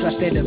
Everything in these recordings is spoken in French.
j'appelle.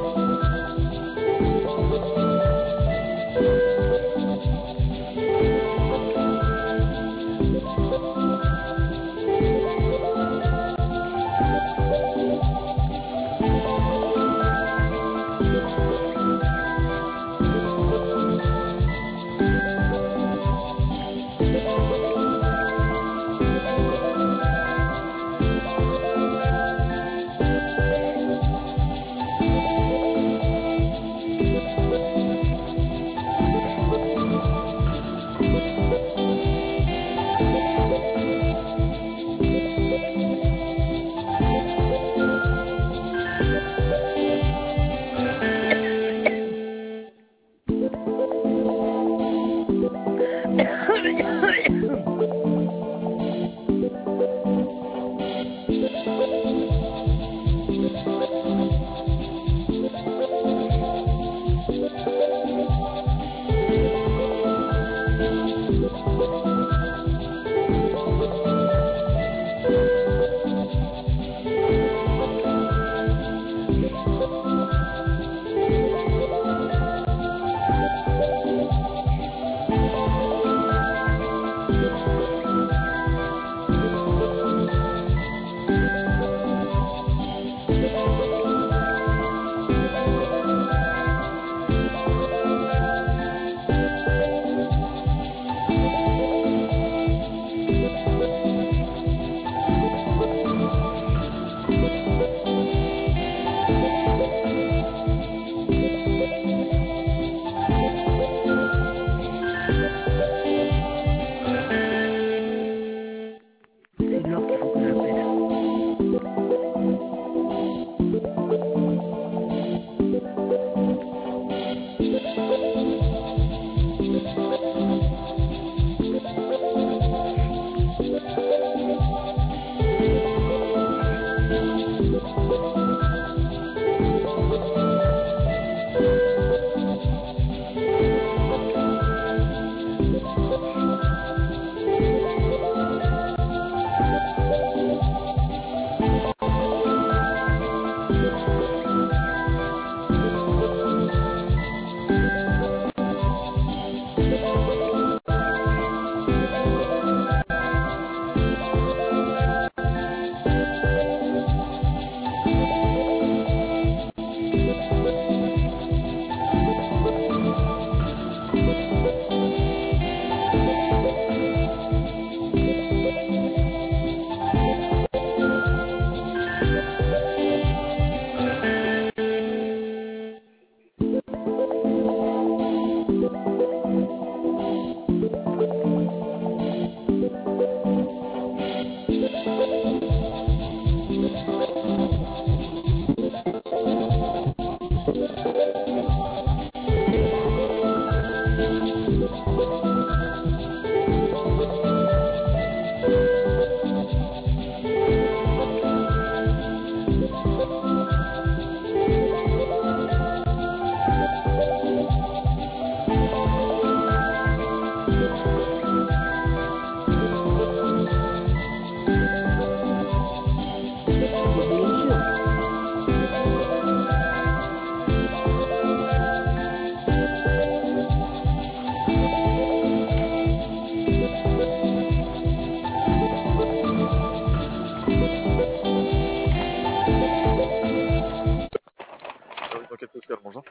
Bonjour.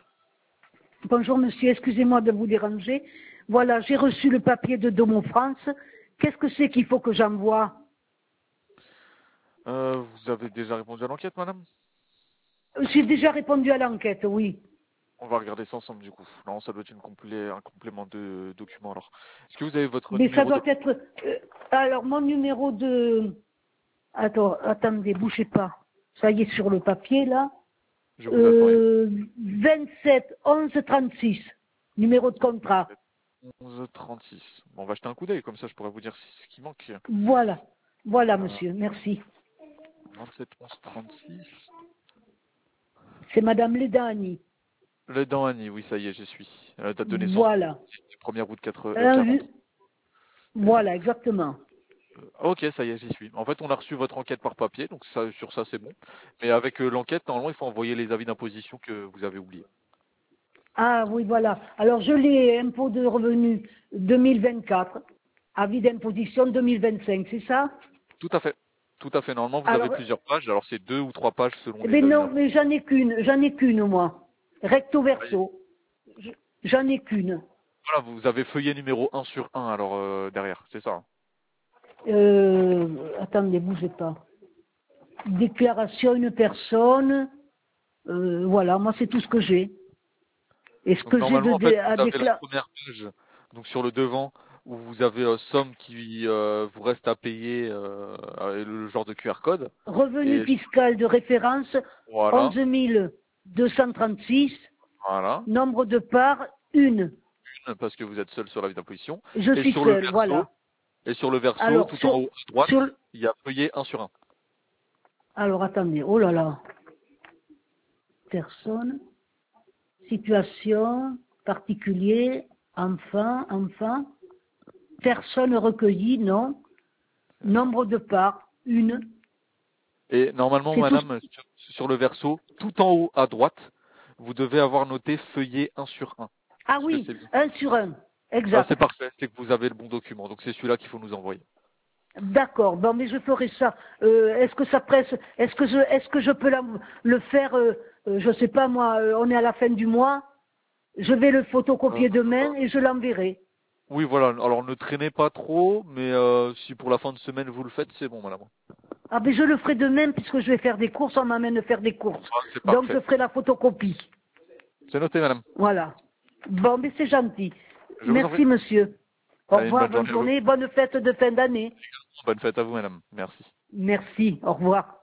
Bonjour monsieur, excusez-moi de vous déranger. Voilà, j'ai reçu le papier de Domo France. Qu'est-ce que c'est qu'il faut que j'envoie? Vous avez déjà répondu à l'enquête, madame? J'ai déjà répondu à l'enquête, oui. On va regarder ça ensemble du coup. Non, ça doit être un complément de document alors. Est-ce que vous avez votre Mais ça numéro doit de... être... alors, mon numéro de... Attendez, bougez pas. Ça y est, sur le papier, là. Je vous attends. 27 11 36. Numéro de contrat. 11 36. Bon, on va jeter un coup d'œil, comme ça je pourrais vous dire ce qui manque. Voilà. Voilà, Euh, monsieur, merci. 27 11 36. C'est Madame Ledani. Le dent Annie, oui, ça y est, j'y suis. Date de naissance, Voilà. du 1er août 4, Un 40. Voilà, exactement. Ok, ça y est, j'y suis. En fait, on a reçu votre enquête par papier, donc ça, sur ça, c'est bon. Mais avec l'enquête, normalement, il faut envoyer les avis d'imposition que vous avez oubliés. Ah oui, voilà. Alors je l'ai impôt de revenus 2024, avis d'imposition 2025, c'est ça? Tout à fait. Tout à fait. Normalement, vous avez Alors, plusieurs pages. Alors, c'est 2 ou 3 pages selon eh les ben avis non, d'impôt. mais j'en ai qu'une, moi. Recto verso. J'en ai qu'une. Voilà, vous avez feuillet numéro 1/1, alors derrière, c'est ça, hein. Attendez, bougez pas. Déclaration une personne. Voilà, moi c'est tout ce que j'ai. Et ce Donc que j'ai normalement, en fait, à vous avez la déclarer. première page, donc sur le devant, où vous avez somme qui vous reste à payer, et le genre de QR code. Revenu Et fiscal de référence voilà, 11 236. voilà, Nombre de parts, une. parce que vous êtes seul sur l'avis d'imposition. Je Et suis sur le seul, verso, voilà. Alors, tout en haut à droite, sur, il y a feuillet 1/1. alors attendez, oh là là. Personne, situation, particulier, enfant, personne recueillie, non. C'est ça. Nombre de parts, une. Et normalement, C'est tout. madame, sur le verso, tout en haut à droite, vous devez avoir noté feuillet 1/1. Ah Est-ce que oui, c'est bien? un sur un. Ah, Exact. c'est parfait, c'est que vous avez le bon document. Donc c'est celui-là qu'il faut nous envoyer. D'accord. Bon, mais je ferai ça. Est-ce que ça presse? Est-ce que je peux le faire? Je sais pas moi. On est à la fin du mois. Je vais le Euh, photocopier demain et je l'enverrai. oui, voilà. Alors ne traînez pas trop, mais si pour la fin de semaine vous le faites, c'est bon, madame. Ah ben je le ferai demain puisque je vais faire des courses. On m'amène faire des courses. Ah, c'est Donc je parfait. ferai la photocopie. C'est noté, madame. Voilà. Bon, mais c'est gentil. Je vous en prie. Merci, monsieur. Au Allez, une revoir, bonne bonne journée à vous. journée, bonne fête de fin d'année. Bonne fête à vous, madame. Merci. Merci, au revoir.